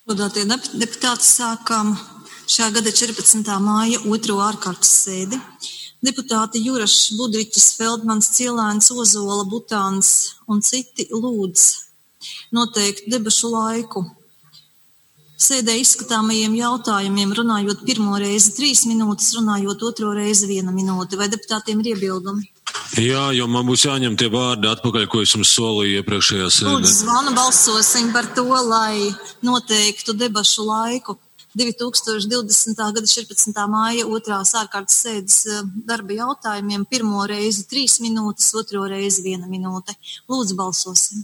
Godātie deputāti, sākam šā gada 14. māja 2. ārkārtas sēdi. Deputāti Jurašs, Budriķis, Feldmans, Cielēns, Ozola, Butāns un citi lūdz noteikt debašu laiku. Sēdē izskatāmajiem jautājumiem runājot pirmo reizi 3 minūtes, runājot otro reizi 1 minūte. Vai deputātiem ir iebildumi? Jā, jo man būs jāņem tie vārdi atpakaļ, ko es jums solīju iepriekšējā sēdē. Lūdzu, zvanu balsosim par to, lai noteiktu debašu laiku 2020. gada 14. māja 2. ārkārtas sēdes darba jautājumiem. Pirmo reizi 3 minūtes, otro reizi 1 minūte. Lūdzu, balsosim.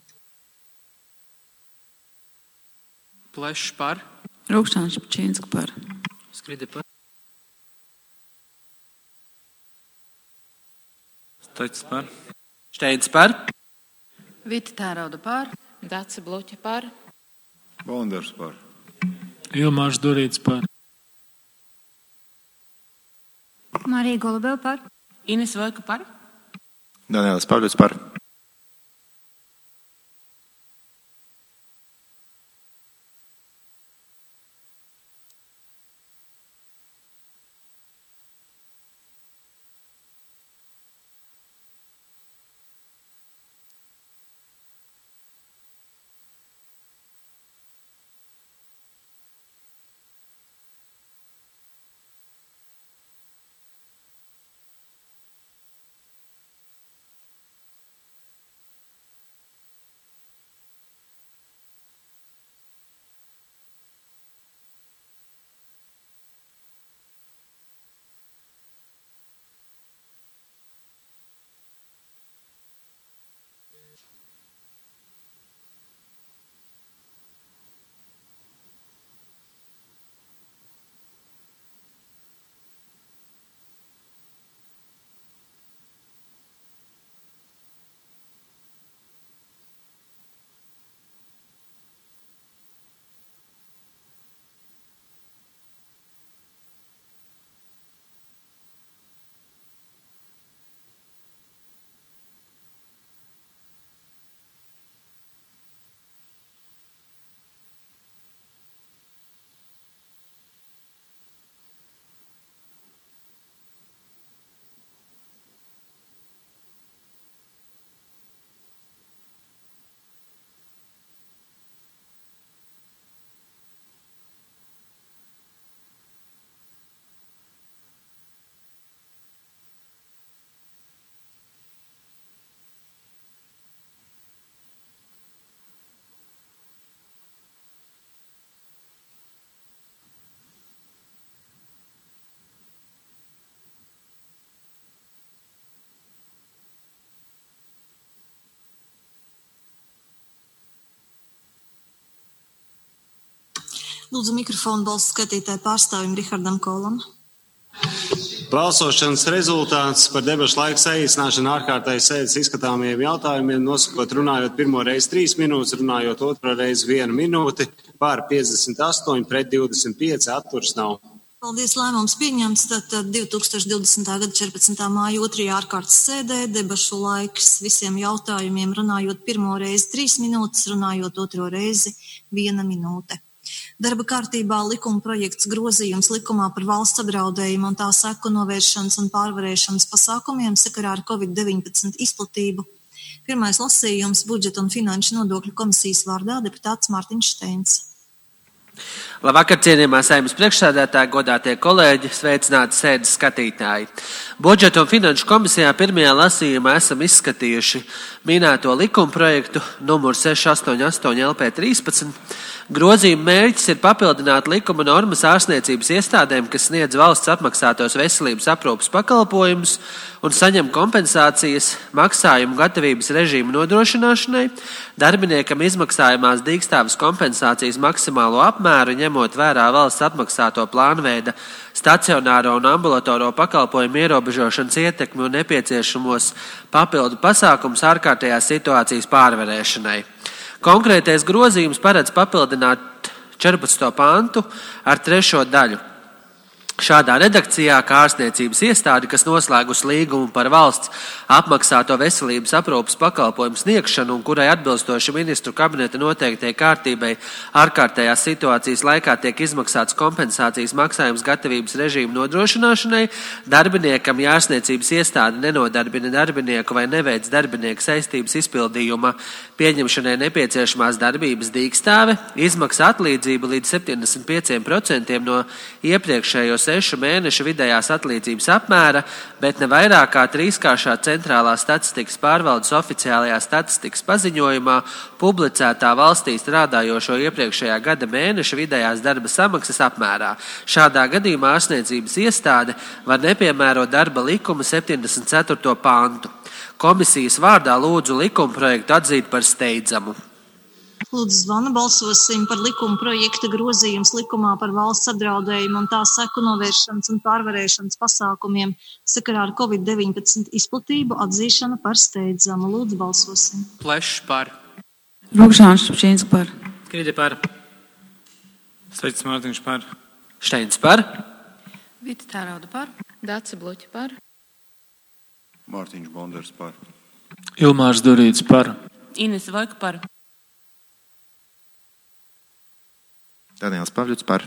Plešs par. Rūkšāns Špačīnska par. Skride par. Stoits par. Šteins par. Vita Tērauda par. Dace Bluķa par. Bondars par. Ilmārs Durīts par. Marija Golubeva par. Ines Vojka par. Daniels Pavļots par. Lūdzu, mikrofonu balsu skaitītāju pārstāvim Rihardam Kolam. Balsošanas rezultāts par debašu laiku saīsināšanu ārkārtējas sēdes izskatāmajiem jautājumiem, nosakot runājot pirmo reizi 3 minūtes, runājot otro reizi 1 minūti, pār 58, pret 25, atturs nav. Paldies, lēmums pieņemts. Tātad 2020. gada 14. māja 2. ārkārtas sēdē debašu laiks visiem jautājumiem, runājot pirmo reizi 3 minūtes, runājot otro reizi 1 minūte. Darba kārtībā likuma projekts grozījums likumā par valsts apdraudējumu un tā seku novēršanas un pārvarēšanas pasākumiem sakarā ar Covid-19 izplatību. Pirmais lasījums budžeta un finanšu nodokļu komisijas vārdā deputāts Mārtiņš Šteins. Labvakar, cienījamā Saeimas priekšsēdētāji, godātie kolēģi, sveicināti sēdes skatītāji. Budžeta un finanšu komisijā pirmajā lasījumā esam izskatījuši minēto likuma projektu numur 688 LP13. Grozījuma mērķis ir papildināt likuma normas ārstniecības iestādēm, kas sniedz valsts apmaksātos veselības aprūpes pakalpojumus un saņem kompensācijas maksājumu gatavības režīmu nodrošināšanai, darbiniekam izmaksājumās dīkstāves kompensācijas maksimālo apmēru, ņemot vērā valsts atmaksāto plānveida stacionāro un ambulatoro pakalpojumu ierobežošanas ietekmi un nepieciešamos papildu pasākumus ārkārtējās situācijas pārvarēšanai. Konkrētais grozījums paredz papildināt 14. pantu ar 3. daļu. Šādā redakcijā, kā ārstniecības iestāde, kas noslēgusi līgumu par valsts apmaksāto veselības aprūpes pakalpojumu sniegšanu un kurai atbilstoši ministru kabineta noteiktai kārtībai ārkārtējās situācijas laikā tiek izmaksāts kompensācijas maksājums gatavības režīmu nodrošināšanai, darbiniekam, ja ārstniecības iestāde nenodarbina darbinieku vai neveic darbinieku saistības izpildījuma pieņemšanai nepieciešamās darbības dīkstāve, izmaksā atlīdzību līdz 75% no iepriekšējo 6 mēnešu vidējās atlīdzības apmēra, bet ne vairāk kā 3-kāršā centrālā statistikas pārvaldes oficiālajā statistikas paziņojumā publicētā valstī strādājošo iepriekšējā gada mēneša vidējās darba samaksas apmērā. Šādā gadījumā ārstniecības iestāde var nepiemērot darba likuma 74. pantu. Komisijas vārdā lūdzu likumprojektu atzīt par steidzamu. Lūdzu, zvanu balsosim par likuma projekta grozījums likumā par valsts apdraudējumu un tā seku novēršanas un pārvarēšanas pasākumiem sakarā ar Covid-19 izplatību atzīšanu par steidzamu. Lūdzu, balsosim. Plešs par. Rūkšāns Šepčīnska par. Krīde par. Steits Mārtiņš par. Šteins par. Vita Tērauda par. Dace Bloķa par. Mārtiņš Bonders par. Ilmārs Durīts par. Ines Vojka par. Daniels Pavļuts par.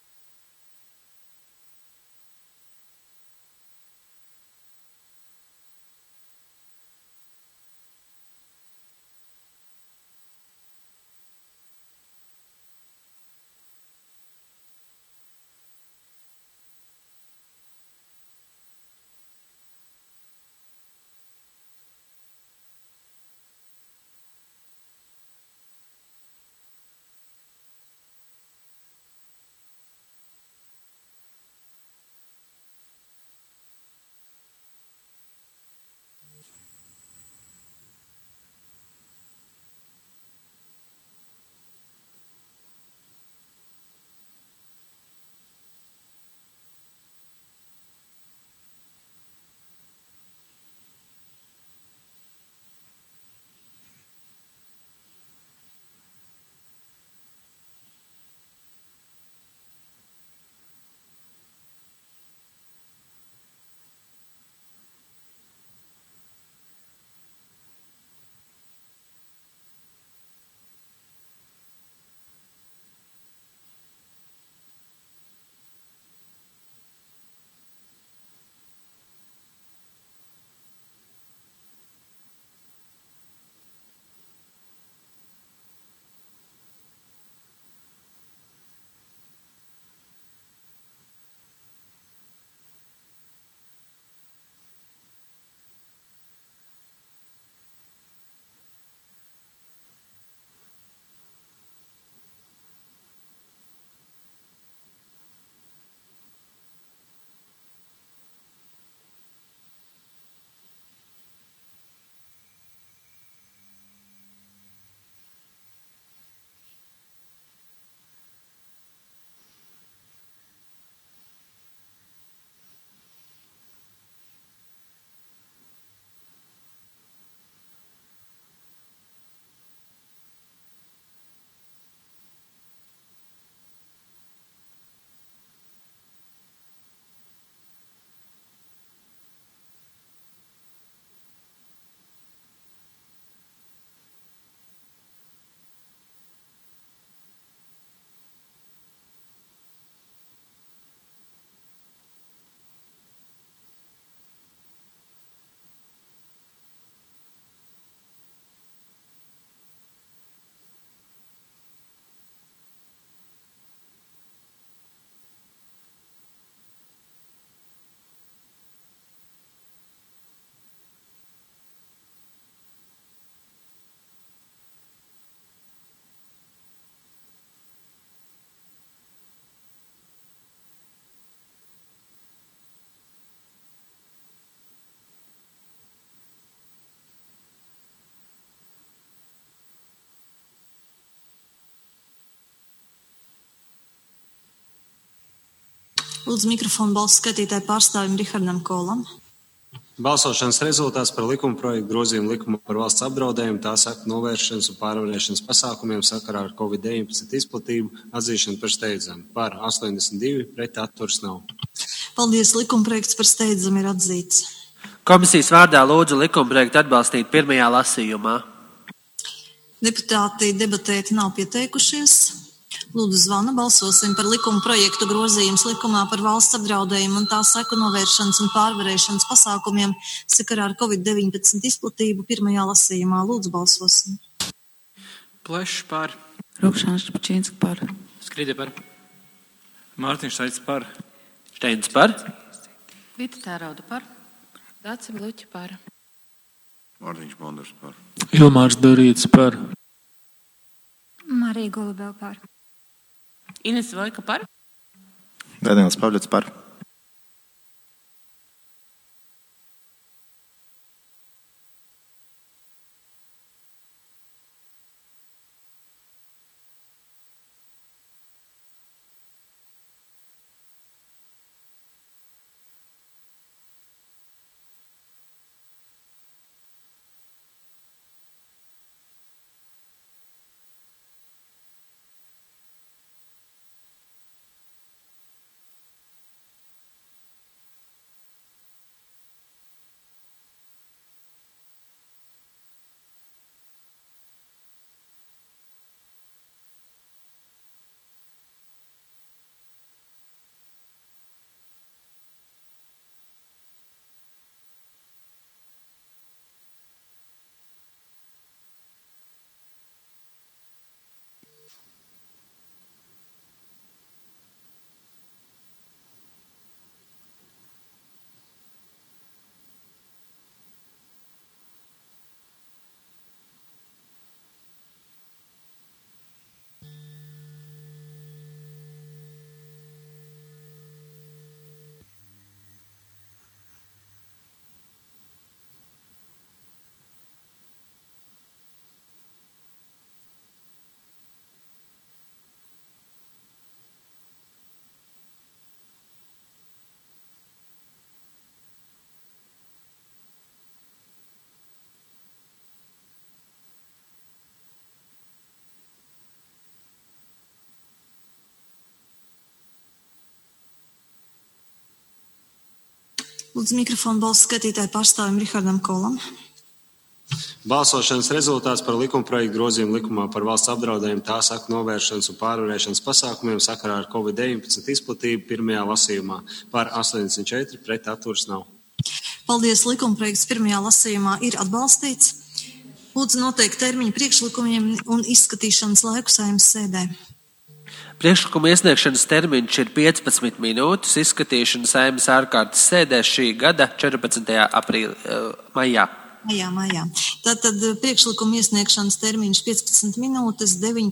Lūdzu, mikrofonu balsu skatītāju pārstāvim Rihardam Kolam. Balsošanas rezultāts par likuma projektu grozījumu likumu par valsts apdraudējumu, tā seku novēršanas un pārvarēšanas pasākumiem sakarā ar Covid-19 izplatību atzīšanu par steidzamu. Par 82, pret atturas nav. Paldies, likumprojekts par steidzami ir atzīts. Komisijas vārdā lūdzu likumprojektu atbalstīt pirmajā lasījumā. Deputāti debatēt nav pieteikušies. Lūdzu zvanu, balsosim par likuma projektu grozījums likumā par valsts apdraudējumu un tā seku novēršanas un pārvarēšanas pasākumiem sakarā ar Covid-19 izplatību pirmajā lasījumā. Lūdzu, balsosim. Plešs par. Rukšāns Špačīnska par. Skride par. Mārtiņš Šaicis par. Steins par. Vita Tērauda par. Dace Bluķa par. Mārtiņš Bonders par. Ilmārs Dorīts par. Marija Golubeva par. Ines Vojka par. Daniels Pavļots par. Lūdzu, mikrofonu balsu skatītāju pārstāvim Rihardam Kolam. Balsošanas rezultāts par likumprojektu grozījumu likumā par valsts apdraudējumu tā seku novēršanas un pārvarēšanas pasākumiem sakarā ar Covid-19 izplatību pirmajā lasījumā. Par 84 pret atturas nav. Paldies, likumprojekts pirmajā lasījumā ir atbalstīts. Lūdzu, noteikt termiņu priekšlikumiem un izskatīšanas laiku Saeimas sēdē. Priekšlikuma iesniegšanas termiņš ir 15 minūtes, izskatīšana Saeimas ārkārtas sēdē šī gada 14. maijā. Maijā. Tātad priekšlikuma iesniegšanas termiņš 15 minūtes,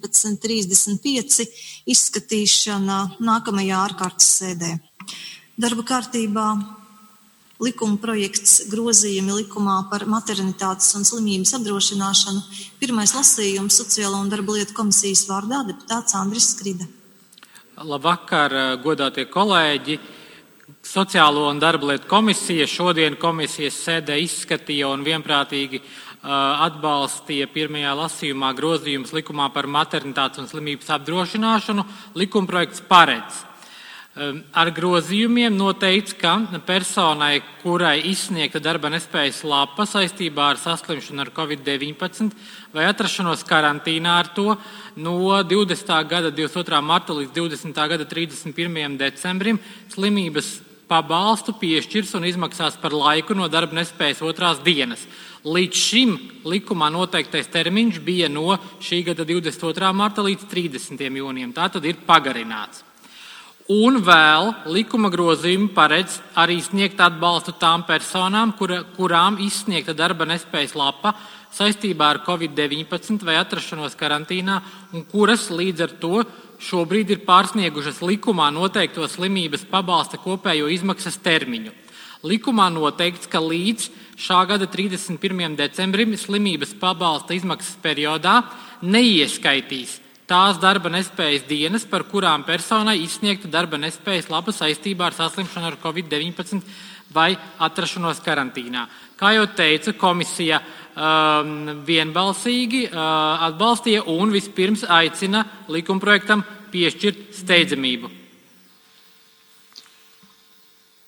19.35 izskatīšana nākamajā ārkārtas sēdē. Darba kārtībā likuma projekts grozījumi likumā par maternitātes un slimības apdrošināšanu. Pirmais lasījums Sociālo un darba lietu komisijas vārdā deputāts Andris Skride. Labvakar, godātie kolēģi! Sociālo un darba lietu komisija šodien komisijas sēdē izskatīja un vienprātīgi atbalstīja pirmajā lasījumā grozījumus likumā par maternitātes un slimības apdrošināšanu. Likumprojekts paredz. Ar grozījumiem noteikts, ka personai, kurai izsniegta darba nespējas lapa saistībā ar saslimšanu ar Covid-19 vai atrašanos karantīnā ar to, no 20. gada 22. marta līdz 20. gada 31. decembrim slimības pabalstu piešķirs un izmaksās par laiku no darba nespējas otrās dienas. Līdz šim likumā noteiktais termiņš bija no šī gada 22. marta līdz 30. jūnijam. Tā tad ir pagarināts. Un vēl likuma grozījumi paredz arī sniegt atbalstu tām personām, kurām izsniegta darba nespējas lapa saistībā ar Covid-19 vai atrašanos karantīnā un kuras līdz ar to šobrīd ir pārsniegušas likumā noteikto slimības pabalsta kopējo izmaksas termiņu. Likumā noteikts, ka līdz šā gada 31. decembrim slimības pabalsta izmaksas periodā neieskaitīs tās darba nespējas dienas, par kurām personai izsniegta darba nespējas lapa saistībā ar saslimšanu ar Covid-19 vai atrašanos karantīnā. Kā jau teicu, komisija vienbalsīgi atbalstīja un vispirms aicina likumprojektam piešķirt steidzamību.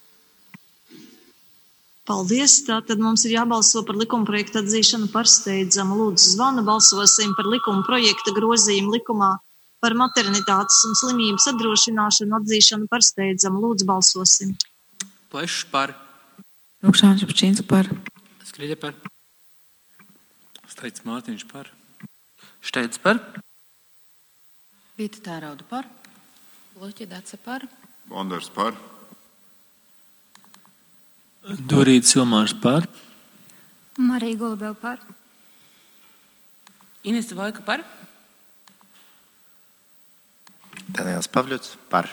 Paldies. Tātad mums ir jābalso par likumprojekta atzīšanu par steidzamu. Lūdzu, zvanu, balsosim par likumprojekta grozījumu likumā par maternitātes un slimības apdrošināšanu atzīšanu par steidzamu. Lūdzu, balsosim. Plešs par. Rukšāns Špačīnska par. Skride par. Steits Mārtiņš par. Šteins par. Vita Tērauda par. Bloķa Dace par. Bondars par. Dorīts Ilmārs par. Marija Golubeva par. Ines Vojka par. Daniels Pavļots par.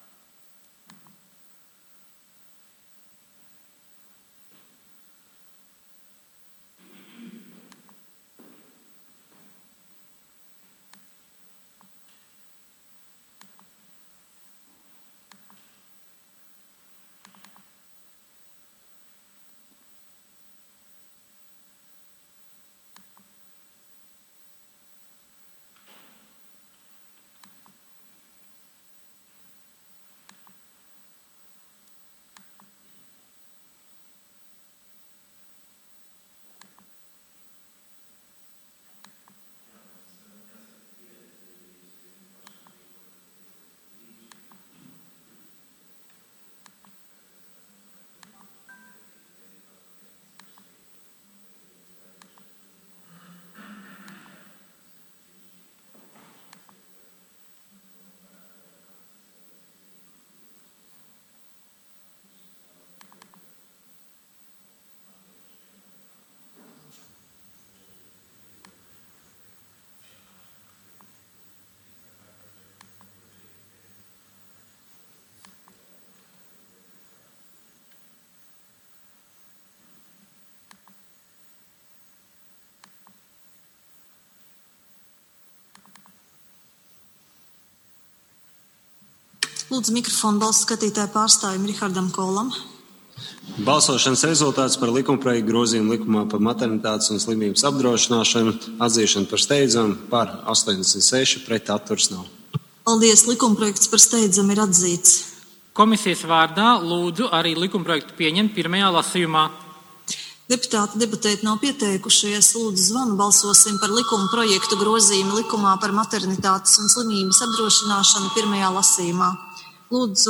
Lūdzu, mikrofonu balsu skatītāju pārstāvim Rihardam Kolam. Balsošanas rezultāts par likumprojektu grozījumu likumā par maternitātes un slimības apdrošināšanu atzīšanu par steidzamu par 86 pret atturs nav. Paldies, likumprojekts par steidzamu ir atzīts. Komisijas vārdā lūdzu arī likumprojektu pieņemt pirmajā lasījumā. Deputāti debatēt nav pieteikušies. Lūdzu, zvanu, balsosim par likumprojektu grozījumu likumā par maternitātes un slimības apdrošināšanu pirmajā lasījumā. Lūdzu,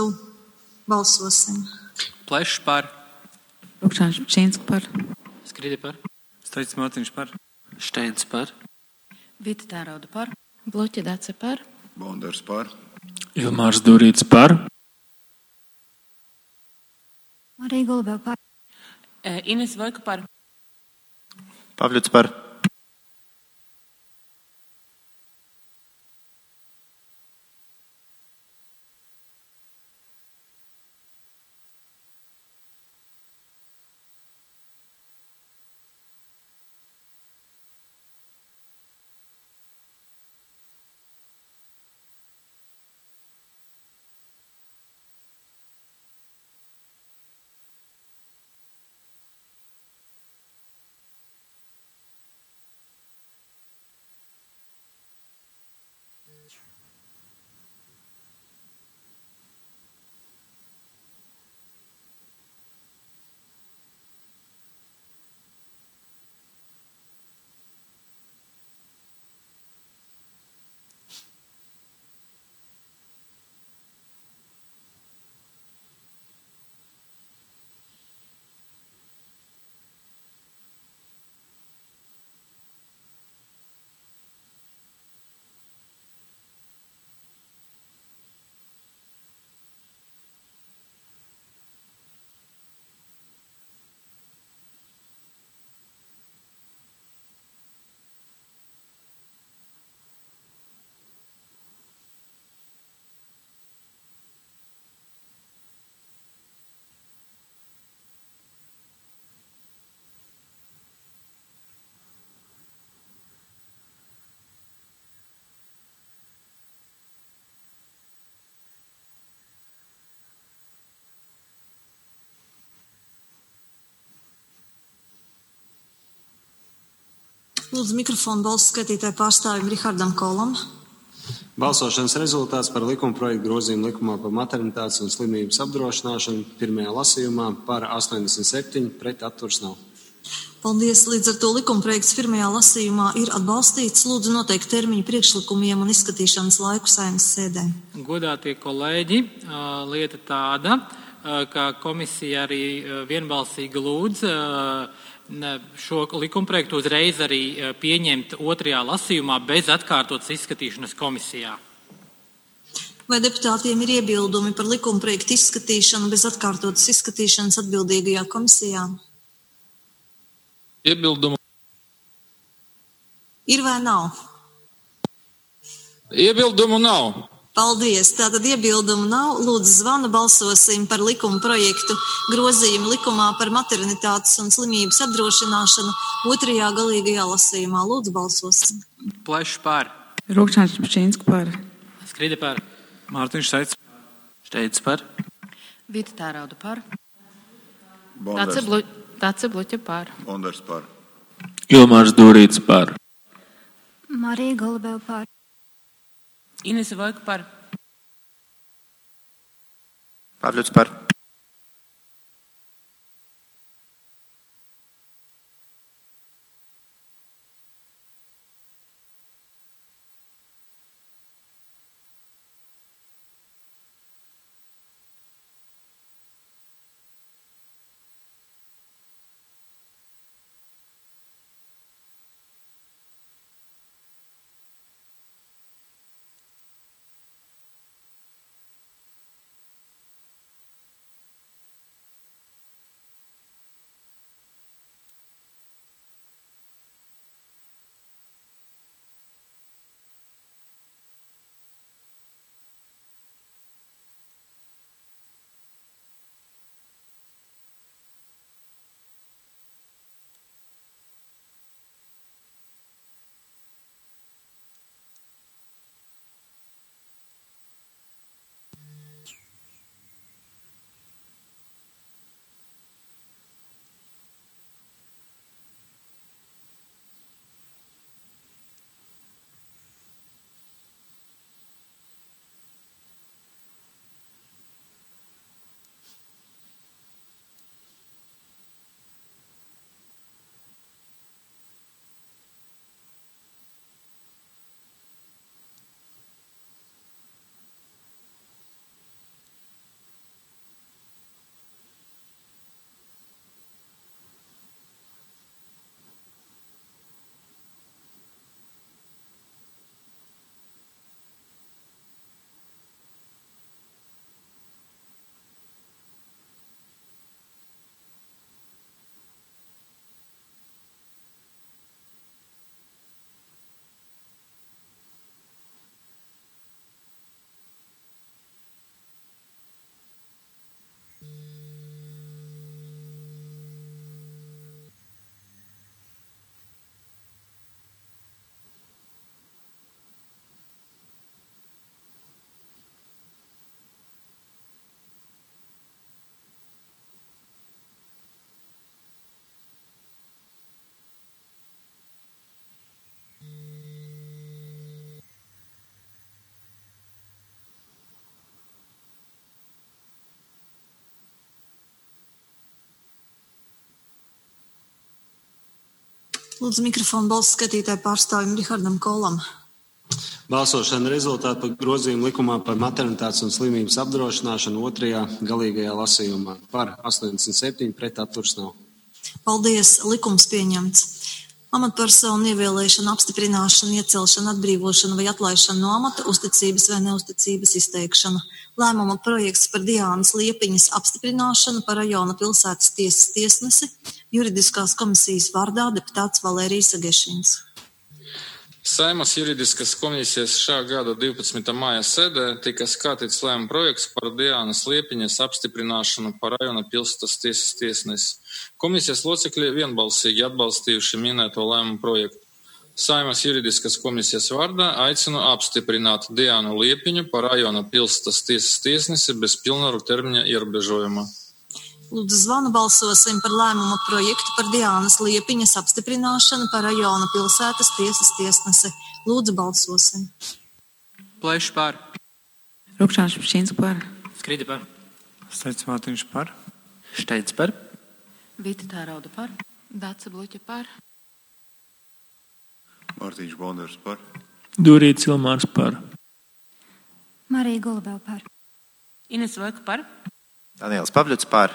balsosim. Plešs par. Rukšāns Špačīnska par. Skride par. Steits Mārtiņš par. Šteins par. Vita Tērauda par. Bloķa Dace par. Bondars par. Ilmārs Dorīts par. Marija Golubeva par. Ines Vojka par. Pavļots par. Lūdzu, mikrofonu balsu skatītāju pārstāvim Rihardam Kolam. Balsošanas rezultāts par likumprojektu grozījumu likumā par maternitātes un slimības apdrošināšanu pirmajā lasījumā par 87 pret atturs nav. Paldies! Līdz ar to likumprojekts pirmajā lasījumā ir atbalstīts. Lūdzu noteikt termiņu priekšlikumiem un izskatīšanas laiku Saeimas sēdē. Godātie kolēģi, lieta tāda, ka komisija arī vienbalsīgi lūdz šo likumprojektu uzreiz arī pieņemt otrajā lasījumā bez atkārtotas izskatīšanas komisijā. Vai deputātiem ir iebildumi par likumprojektu izskatīšanu bez atkārtotas izskatīšanas atbildīgajā komisijā? Iebildumu. Ir vai nav? Iebildumu nav. Paldies. Tātad iebildumu nav. Lūdzu, zvanu balsosim par likuma projektu grozījumu likumā par maternitātes un slimības apdrošināšanu otrajā galīgajā lasījumā. Lūdzu, balsosim. Plešs par. Rūkšāns Šupčīnska par. Skride par. Mārtiņš Steits. Steits par. Vita Tērauda par. Bondars. Dace Bluķa par. Bondars par. Ilmārs Durīts par. Marija Golubeva par. Inese Vojka par. Pavļots par. Lūdzu, mikrofonu balsu skatītāju pārstāvim Rihardam Kolam. Balsošana rezultāti par grozījumu likumā par maternitātes un slimības apdrošināšanu otrajā galīgajā lasījumā par 87 pret atturs nav. Paldies, likums pieņemts. Amatpersonu ievēlēšana, apstiprināšana, iecelšana, atbrīvošana vai atlaišana no amata, uzticības vai neuzticības izteikšana. Lēmuma projekts par Diānas Liepiņas apstiprināšanu par rajona pilsētas tiesas tiesnesi, juridiskās komisijas vārdā deputāts Valērijas Agešins. Saeimas juridiskas komisijas šā gada 12. māja sēdē tika skatīts lēmuma projekts par Diānas Liepiņas apstiprināšanu par rajona pilsētas tiesas tiesnesi. Komisijas locekļi vienbalsīgi atbalstījuši minēto lēmumu projektu. Saeimas juridiskas komisijas vārdā aicinu apstiprināt Diānu Liepiņu par rajona pilsētas tiesas tiesnesi bez pilnvaru termiņa ierobežojuma. Lūdzu, zvanu balsosim par lēmuma projektu par Diānas Liepiņas apstiprināšanu par rajona pilsētas tiesas tiesnesi. Lūdzu, balsosim. Plešs par. Rukšāns Šepčīnska par. Skridi par. Steits Mārtiņš par. Šteins par. Vita Tērauda par. Dace Bluķa par. Mārtiņš Bondars par. Durīts Ilmārs par. Marija Golubeva par. Ines Vojka par. Daniels Pavļuts par.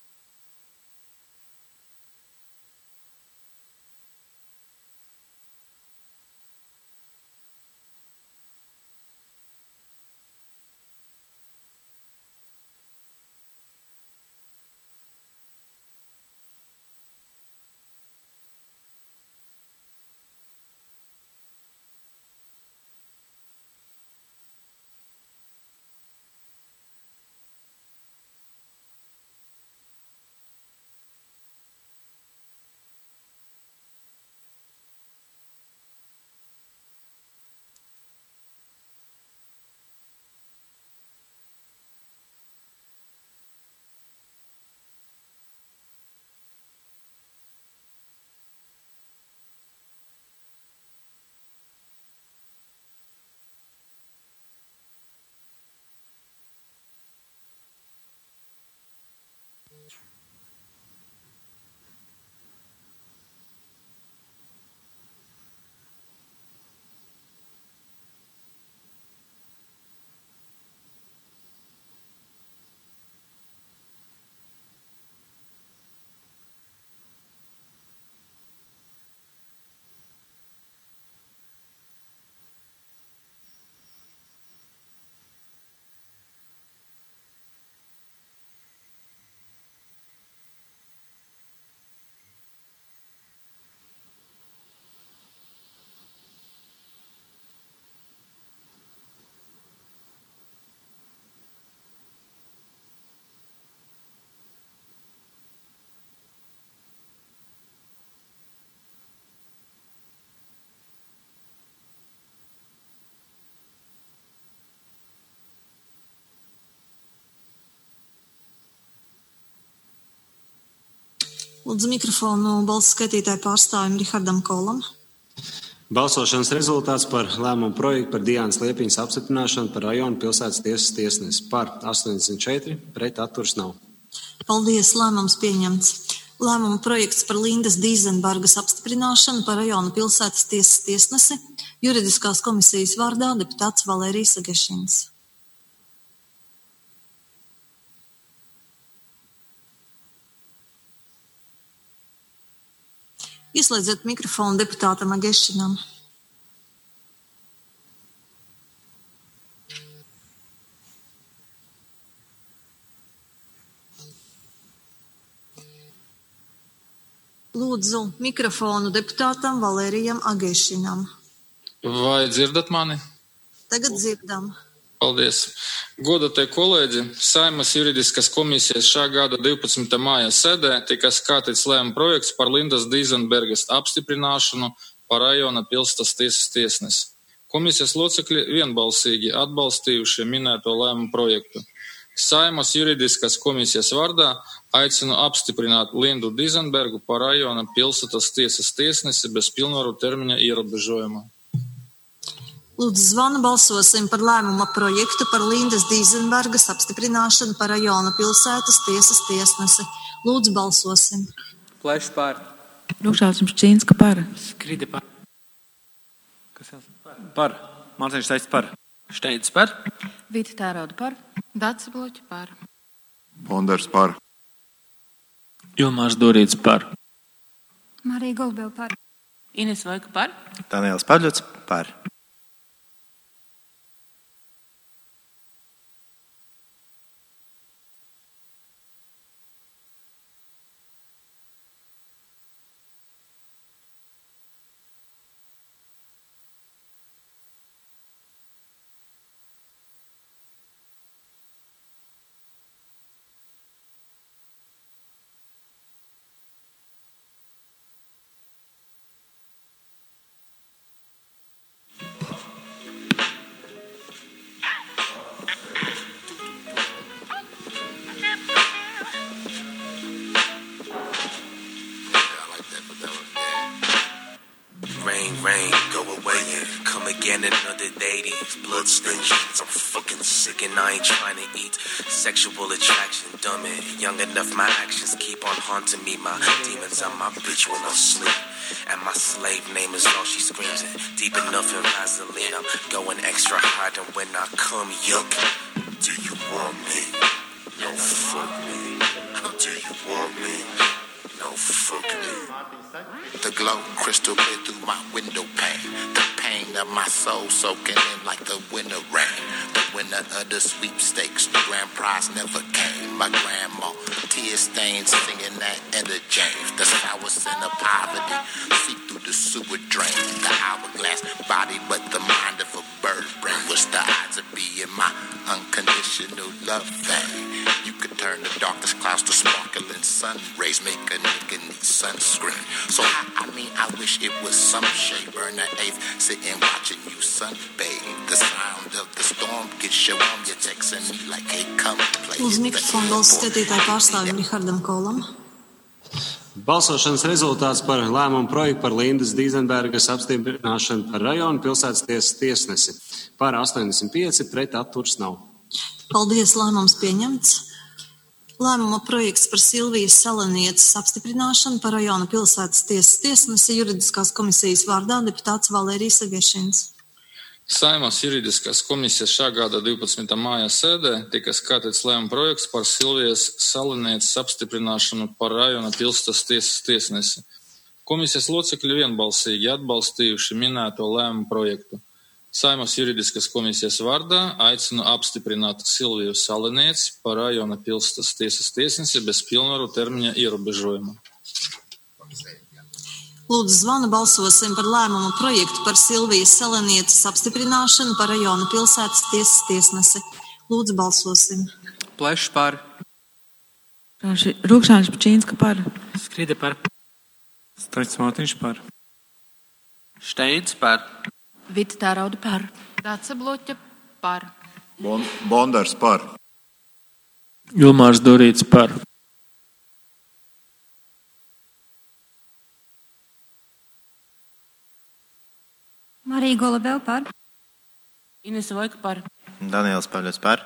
Lūdzu mikrofonu balsu skaitītāju pārstāvim Rihardam Kolam. Balsošanas rezultāts par lēmumu projektu par Diānas Liepiņas apstiprināšanu par rajonu pilsētas tiesas tiesnesi. Par 84, pret atturas nav. Paldies, lēmums pieņemts. Lēmuma projekts par Lindas Dīzenbergas apstiprināšanu par rajonu pilsētas tiesas tiesnesi. Juridiskās komisijas vārdā deputāts Valērijas Agešins. Ieslēdziet mikrofonu deputātam Agešinam. Lūdzu mikrofonu deputātam Valērijam Agešinam. Vai dzirdat mani? Tagad dzirdam. Paldies. Godatie kolēģi, Saeimas juridiskās komisijas šā gada 12. māja sēdē tika skatīts lēmuma projekts par Lindas Dīzenbergas apstiprināšanu par rajona pilsētas tiesas tiesnesi. Komisijas locekļi vienbalsīgi atbalstījuši minēto lēmumu projektu. Saeimas juridiskās komisijas vārdā aicinu apstiprināt Lindu Dīzenbergu par rajona pilsētas tiesas tiesnesi bez pilnvaru termiņa ierobežojuma. Lūdzu, zvanu balsosim par lēmuma projektu par Lindas Dīzenbergas apstiprināšanu par rajona pilsētas tiesas tiesnesi. Lūdzu, balsosim. Plešs par. Rukšāns Šepčīnska par. Skridi par. Kas jāsaka? Par. Mārtiņš Steits par. Šteins par. Vita Tērauda par. Dace Bluķa par. Bondars par. Ilmārs Durīts par. Marija Golubeva par. Ines Vojka par. Daniels Pavļuts par. Again another day, these bloodstained sheets. I'm fucking sick and I ain't trying to eat. Sexual attraction, dumb it. Young enough, my actions keep on haunting me. My demons are my bitch when I sleep. And my slave name is all she screams in. Deep enough in Vaseline, I'm going extra hard. And when I come, yuck. Do you want me? No, fuck me. Do you want me? No, fuck me. The glow crystal clear through my window pane. The pain of my soul soaking in like the winter rain. The winner of the sweepstakes, the grand prize never came. My grandma, tear stains, singing that Etta James. The sour sin of poverty, seep through the sewer drain. The hourglass body, but the mind of a bird brain. What's the odds of being my unconditional love thing? You could turn the darkest clouds to sparkling sun rays, make a nigga need sunscreen. So I wish it was some shade, burn the eighth, sitting watching you sunbathe. The sound of the storm gets you warm, you're texting me like, hey, come play. Uz mikrofonu balss skatītāju pārstāvim Rihardam Kolam. Balsošanas rezultāts par lēmumu projektu par Lindas Dīzenbergas apstiprināšanu par rajonu pilsētas tiesas tiesnesi. Par 85, pret atturs nav. Paldies, lēmums pieņemts. Lēmuma projekts par Silvijas Salenietes apstiprināšanu par rajona pilsētas tiesas tiesnesi juridiskās komisijas vārdā deputāts Valērijas Agešins. Saeimas juridiskās komisijas šā gada 12. māja sēdē tika skatīts lēmuma projekts par Silvijas Salenietes apstiprināšanu par rajona pilsētas tiesas tiesnesi. Komisijas locekļi vienbalsīgi atbalstījuši minēto lēmumu projektu. Saeimas juridiskās komisijas vārdā aicinu apstiprināt Silviju Salenietes par rajona pilsētas tiesas tiesnesi bez pilnvaru termiņa ierobežojuma. Lūdzu, zvanu balsosim par lēmumu projektu par Silvijas Salenietes apstiprināšanu par rajona pilsētas tiesas tiesnesi. Lūdzu, balsosim. Plešs par. Rūkšāns Pčīnska par. Skride par. Staļs Mātiņš par. Steins par. Vita Tērauda par. Dāca Bloķa par. Bondars par. Ilmārs Dorīts par. Marija Golubeva par. Inese Vojka par. Daniels Pavļots par.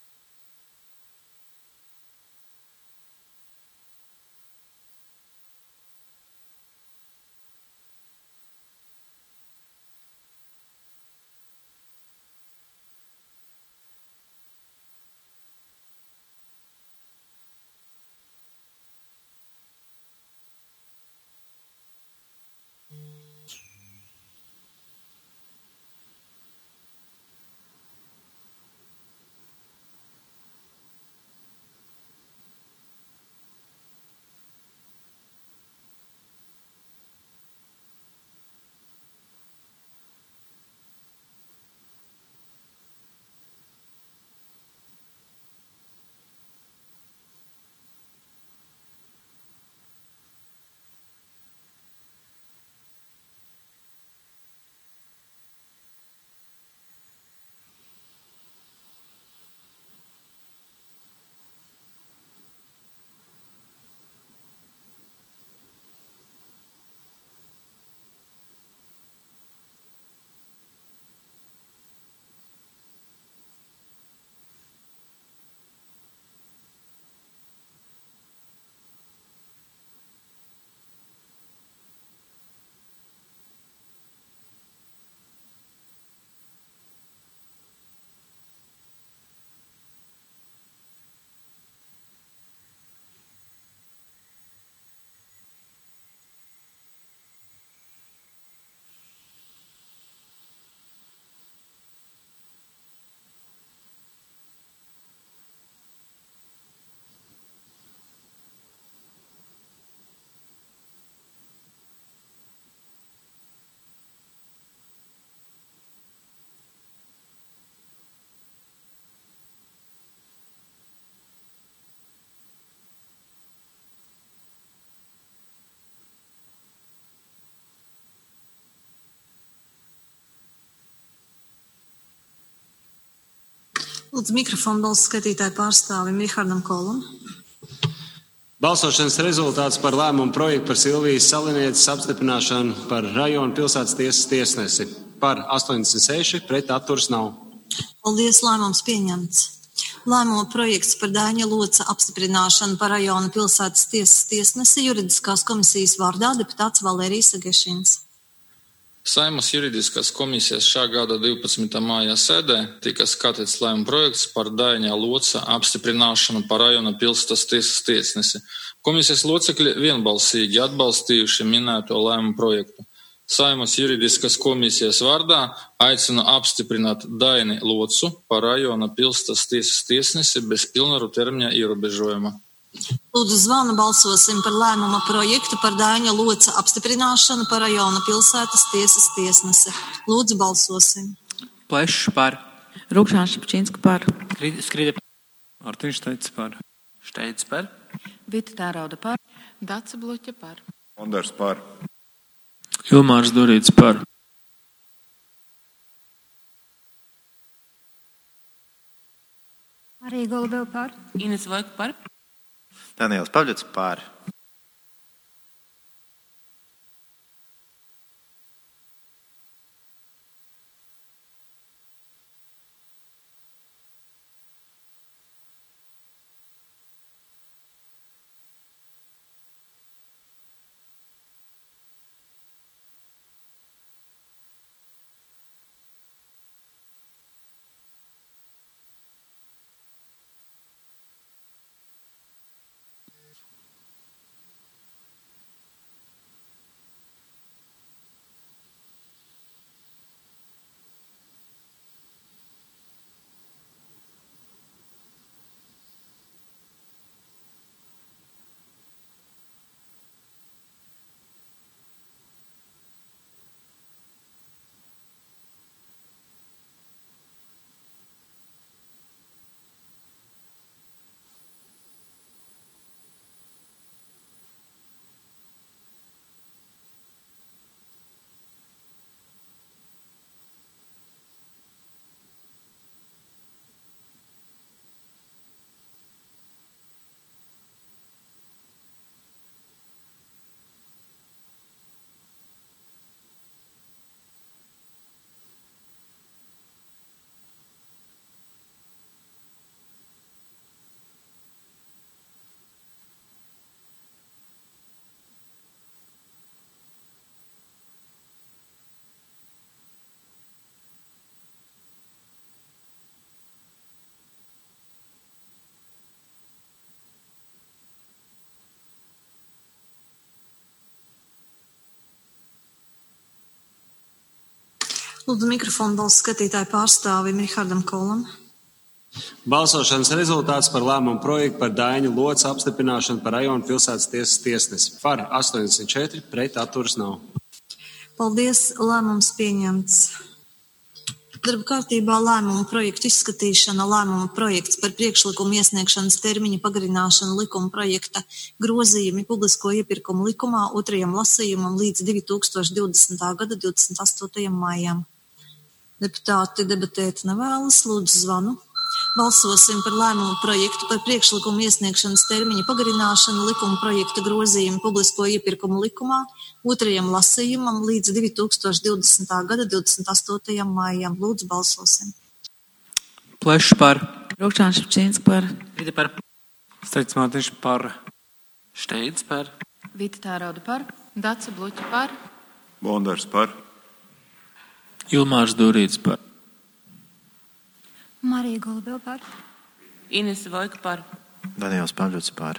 Lūdzu, mikrofonu balss skatītāju pārstāvim Rihardam Kolam. Balsošanas rezultāts par lēmumu projektu par Silvijas Salenietes apstiprināšanu par rajona pilsētas tiesas tiesnesi. par 86, pret atturas nav. Paldies, lēmums pieņemts. Lēmuma projekts par Daiņa Loca apstiprināšanu par rajona pilsētas tiesas tiesnesi juridiskās komisijas vārdā deputāts Valērijas Sagešins. Saeimas juridiskās komisijas šā gada 12. māja sēdē tika skatīts lēmuma projekts par Daiņa Loca apstiprināšanu par rajona pilsētas tiesas tiesnesi. Komisijas locekļi vienbalsīgi atbalstījuši minēto lēmumu projektu. Saeimas juridiskās komisijas vārdā aicinu apstiprināt Daini Locu par rajona pilsētas tiesas tiesnesi bez pilnvaru termiņa ierobežojuma. Lūdzu, zvanu balsosim par lēmuma projektu par Daiņa Loca apstiprināšanu par rajona pilsētas tiesas tiesnesi. Lūdzu, balsosim. Plešs par. Rukšāns Šepčinska par. Skride Artiņš Teicis par. Šteins par. Vita Tērauda par. Dace Bluķa par. Bondars par. Ilmārs Durīts par. Marija Golubeva par. Ines Vojka par. Daniels Pavļots par. Lūdzu, mikrofonu balsu skatītāju pārstāvim Rihardam Kolam. Balsošanas rezultāts par lēmumu projektu par Daiņa Loca apstiprināšanu par rajona pilsētas tiesas tiesnesi. Par 84, pret atturas nav. Paldies, lēmums pieņemts. Darba kārtībā lēmuma projektu izskatīšana, lēmuma projekts par priekšlikumu iesniegšanas termiņu pagarināšanu likuma projekta grozījumi publisko iepirkumu likumā otrajam lasījumam līdz 2020. gada 28. maijam. Deputāti debatēt nevēlas, lūdzu zvanu. Balsosim par lēmumu projektu par priekšlikumu iesniegšanas termiņu pagarināšanu likuma projekta grozījumu publisko iepirkumu likumā otrajam lasījumam līdz 2020. gada 28. maijam. Lūdzu, balsosim. Plešs par. Rukšāns Šepčinska par. Vita par. Steits Mārtiņš par. Šteins par. Vita Tērauda par. Dace Bluķa par. Bondars par. Ilmārs Durīts par. Marija Golubeva par. Ines Vojka par. Daniels Pavļots par.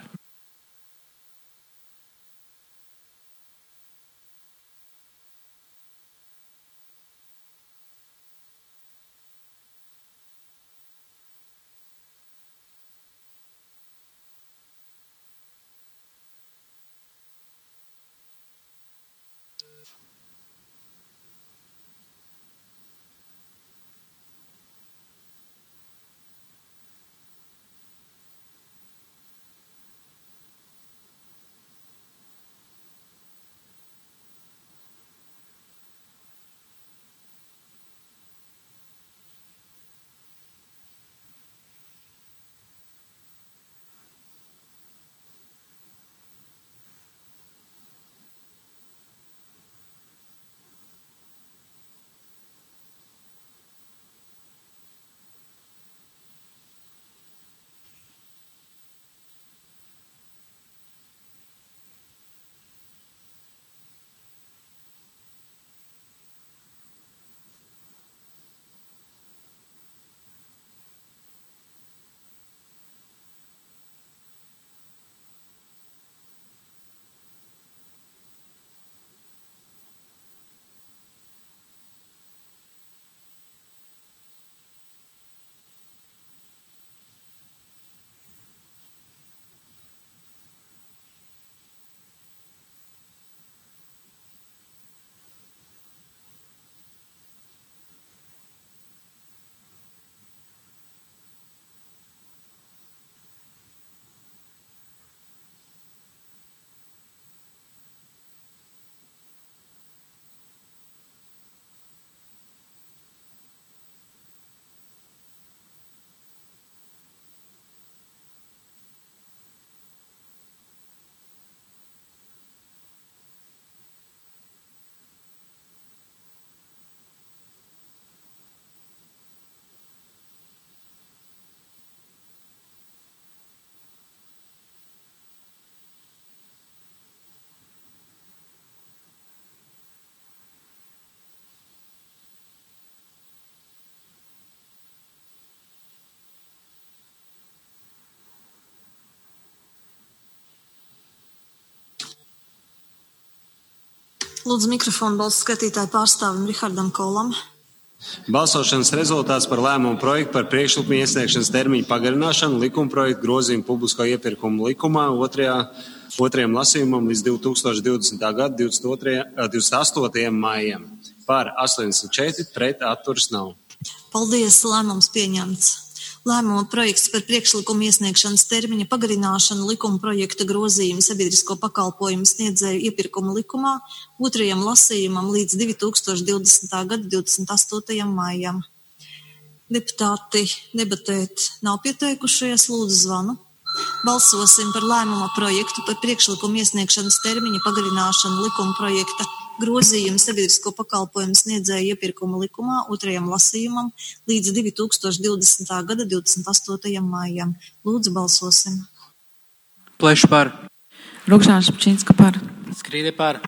Lūdzu mikrofonu balsu skatītāju pārstāvim Rihardam Kolam. Balsošanas rezultāts par lēmumu projektu par priekšlikumu iesniegšanas termiņu pagarināšanu likuma projektu grozījumu publisko iepirkumu likumā otrajam lasījumam līdz 2020. gada 28. maijam. Par 84, pret atturas nav. Paldies, lēmums pieņemts. Lēmuma projekts par priekšlikumu iesniegšanas termiņa pagarināšanu likuma projekta grozījumu sabiedrisko pakalpojumu sniedzēju iepirkumu likumā otrajam lasījumam līdz 2020. gada 28. maijam. Deputāti debatēt nav pieteikušies, lūdzu zvanu. Balsosim par lēmuma projektu par priekšlikumu iesniegšanas termiņa pagarināšanu likuma projekta grozījumu sabiedrisko pakalpojumu sniedzēju iepirkumu likumā otrajam lasījumam līdz 2020. gada 28. maijam. Lūdzu, balsosim. Plešs par. Rukšāns Šapčinska par. Skrīde par.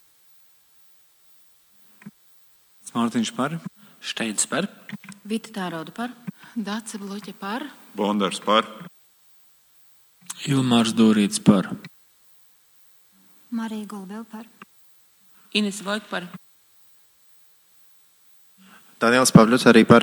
Mārtiņš par. Šteins par. Vita Tērauda par. Dace Bloķa par. Bondars par. Ilmārs Dūrīts par. Marija Golubeva par. Ines Vojka par. Daniels Pavļots arī par.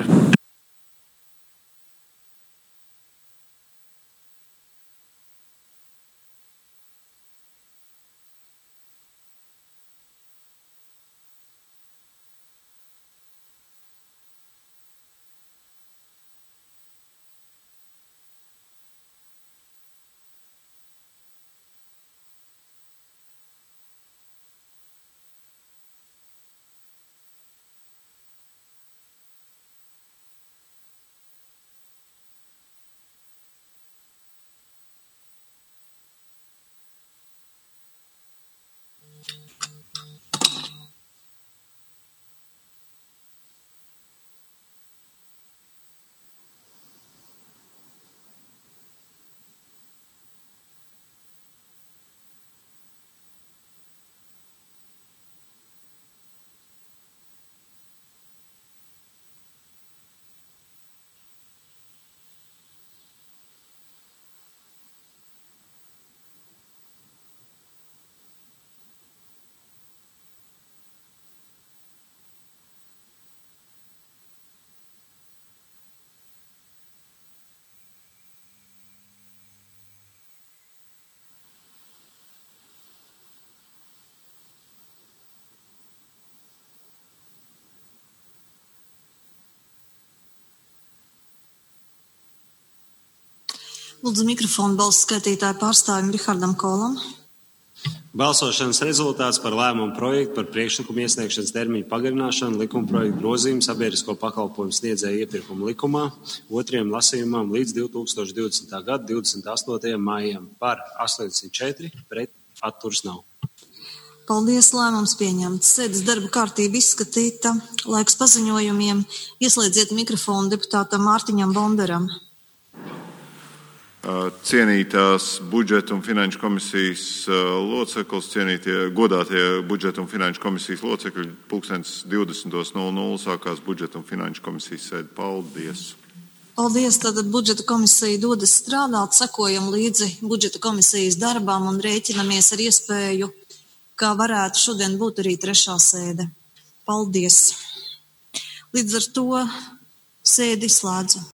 Lūdzu mikrofonu balsu skaitītāju pārstāvim Rihardam Kolam. Balsošanas rezultāts par lēmumu projektu par priekšlikumu iesniegšanas termiņu pagarināšanu likuma projektu grozījumu sabiedrisko pakalpojumu sniedzēju iepirkumu likumā otrajam lasījumam līdz 2020. gada 28. maijam. Par 84, pret atturas nav. Paldies, lēmums pieņemts. Sēdes darba kārtība izskatīta. Laiks paziņojumiem. Ieslēdziet mikrofonu deputātam Mārtiņam Bondaram. Cienītās budžeta un finanšu komisijas loceklis, cienītie godātie budžeta un finanšu komisijas locekļi, 20:20 sākās budžeta un finanšu komisijas sēde. Paldies! Paldies, tātad budžeta komisija dodas strādāt, sekojam līdzi budžeta komisijas darbām un rēķinamies ar iespēju, kā varētu šodien būt arī trešā sēde. Paldies! Līdz ar to sēdi slēdzu.